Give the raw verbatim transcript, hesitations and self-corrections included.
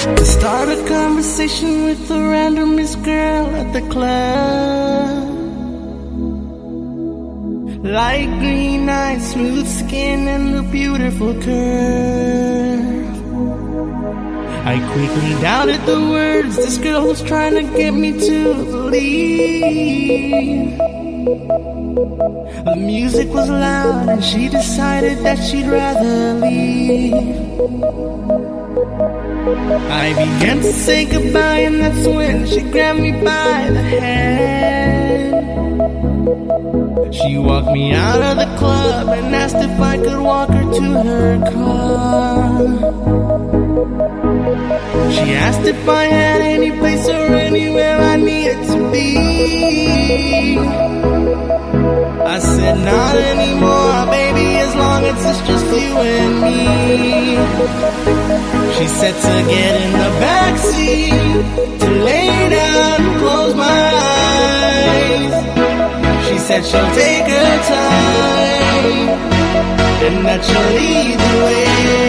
To start a conversation with a randomest girl at the club. Light green eyes, smooth skin, and a beautiful curve. I quickly doubted the words this girl was trying to get me to believe. The music was loud and she decided that she'd rather leave. I began to say goodbye and that's when she grabbed me by the hand. She walked me out of the club and asked if I could walk her to her car. She asked if I had any place or anywhere I needed to be. I said not anymore, baby, as long as it's just you and me. She said to get in the backseat, to lay down and close my eyes. She said she'll take her time and that she'll lead the way.